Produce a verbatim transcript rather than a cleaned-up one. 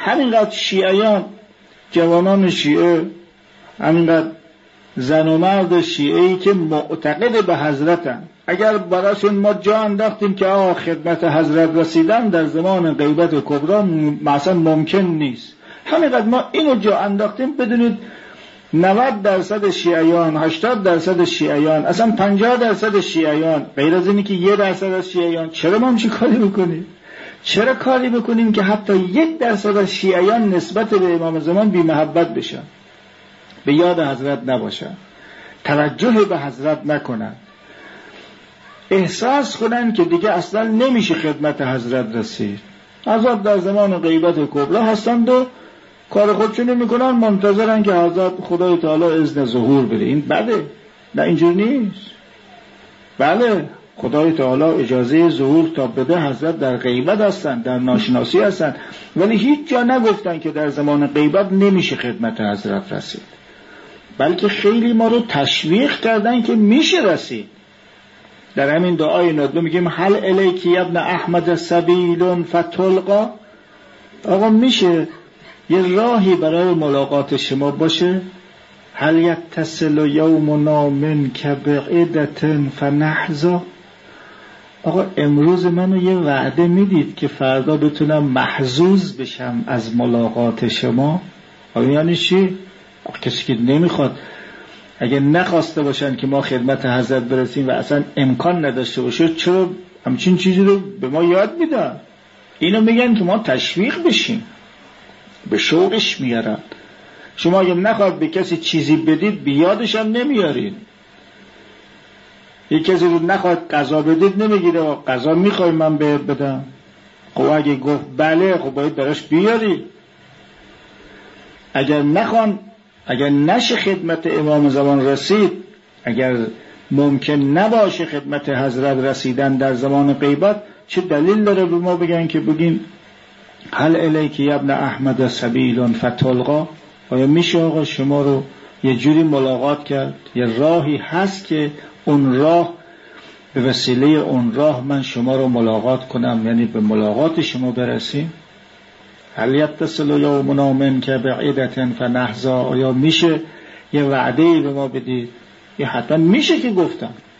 همینقدر شیعیان، جوانان شیعه، همینقدر زن و مرد شیعه‌ای که معتقد به حضرتن، اگر براشون ما جا انداختیم که آه خدمت حضرت رسیدن در زمان غیبت کبرا مثلا ممکن نیست، همینقدر ما اینو جا انداختیم، بدونید نود درصد شیعیان، هشتاد درصد شیعیان، اصلا پنجاه درصد شیعیان، غیر از اینی که یک درصد از شیعیان، چرا ما همچین کاری بکنیم؟ چرا کاری بکنیم که حتی یک درصد از شیعیان نسبت به امام زمان بی محبت بشن، به یاد حضرت نباشن، توجه به حضرت نکنن، احساس کنن که دیگه اصلا نمیشه خدمت حضرت رسید، حضرت در زمان غیبت کبرا هستند و کار خودشونو میکنن، منتظرن که حضرت خدای تعالی اذن ظهور بده. این بده؟ نه اینجور نیست. بله خدای تعالی اجازه ظهور تا بده، حضرت در غیبت هستن، در ناشناسی هستن، ولی هیچ جا نگفتن که در زمان غیبت نمیشه خدمت حضرت رسید، بلکه خیلی ما رو تشویق کردن که میشه رسید. در همین دعای ندبه میگیم هل الیکی ابن احمد سبیل فتلقا، آقا میشه یه راهی برای ملاقات شما باشه؟ هل یتصل یومنا منک بعیدة فنحظا، آقا امروز منو یه وعده میدید که فردا بتونم محظوظ بشم از ملاقات شما؟ آقا یعنی چی؟ کسی که نمیخواد، اگه نخواسته باشن که ما خدمت حضرت برسیم و اصلا امکان نداشته باشه، چرا همچین چیزی رو به ما یاد میدن؟ اینو میگن که ما تشویق بشیم، به شوقش میارن. شما اگه نخواد به کسی چیزی بدید بیادش هم نمیارین. یک کسی رو نخواد قضا بدید نمیگیره قضا میخوای من بهت بدم، خب اگه گفت بله خب باید براش بیاری. اگر نخوان، اگر نشه خدمت امام زمان رسید، اگر ممکن نباشه خدمت حضرت رسیدن در زمان غیبت، چه دلیل داره به ما بگن که بگین هل الیکی ابن احمد سبیل فتلقا؟ آیا میشه آقا شما رو یه جوری ملاقات کرد؟ یه راهی هست که اون راه، به وسیله اون راه من شما رو ملاقات کنم، یعنی به ملاقات شما برسیم؟ هل یتصل یومنا منک بعیدة فنحظا، آیا میشه یه وعده‌ای به ما بدید؟ یه حتما میشه که گفتم